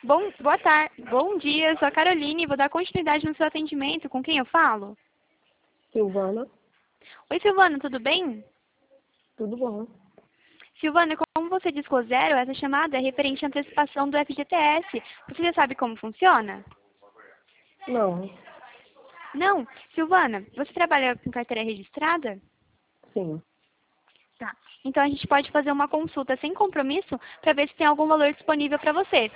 Boa tarde. Bom dia, eu sou a Caroline e vou dar continuidade no seu atendimento. Com quem eu falo? Silvana, Oi, Silvana, tudo bem? tudo bom? Silvana, como você discou zero, essa chamada é referente à antecipação do FGTS. Você já sabe como funciona? Não, Não? Silvana, você trabalha com carteira registrada? sim, Tá. Então a gente pode fazer uma consulta sem compromisso para ver se tem algum valor disponível para você.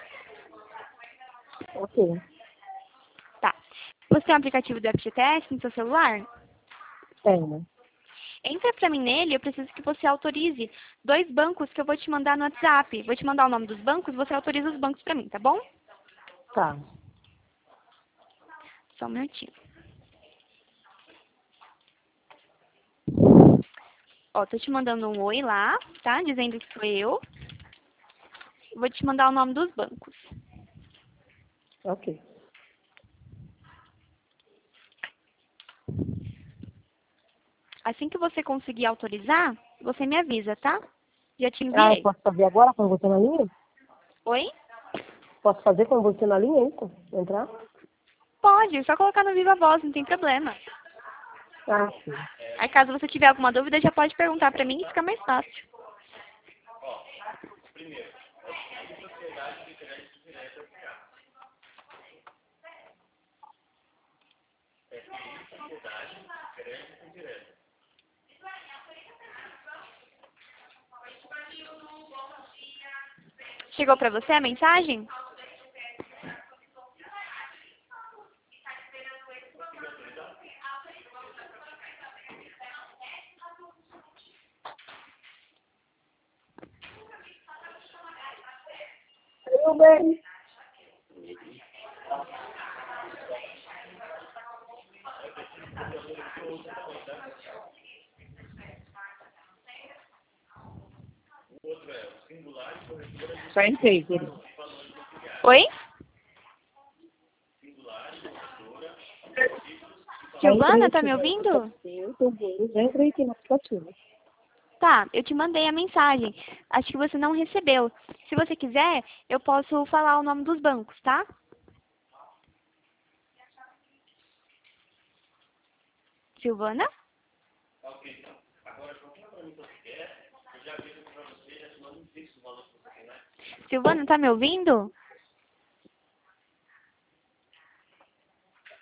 ok, Tá. Você tem um aplicativo do FGTS no seu celular? tenho, Entra pra mim nele, eu preciso que você autorize 2 bancos que eu vou te mandar no WhatsApp. Vou te mandar o nome dos bancos, você autoriza os bancos pra mim, tá bom? tá, Só um minutinho. Ó, tô te mandando um oi lá, tá? Dizendo que sou eu. Vou te mandar o nome dos bancos. ok, Assim que você conseguir autorizar, você me avisa, tá? Já te Ah, eu enviei. posso fazer agora com você na linha? Oi? Posso fazer com você na linha, isso? Entrar? Pode, só colocar no Viva Voz, não tem problema. Ah, sim, Aí caso você tiver alguma dúvida, já pode perguntar pra mim, fica mais fácil. Chegou pra você a mensagem? tudo bem. Já entrei, querido. Oi? Já entrei Silvana, tá aqui me no ouvindo? aplicativo, já entrei aqui no aplicativo. Tá, eu te mandei a mensagem. Acho que você não recebeu. Se você quiser, eu posso falar o nome dos bancos, tá? Silvana? Silvana, tá me ouvindo?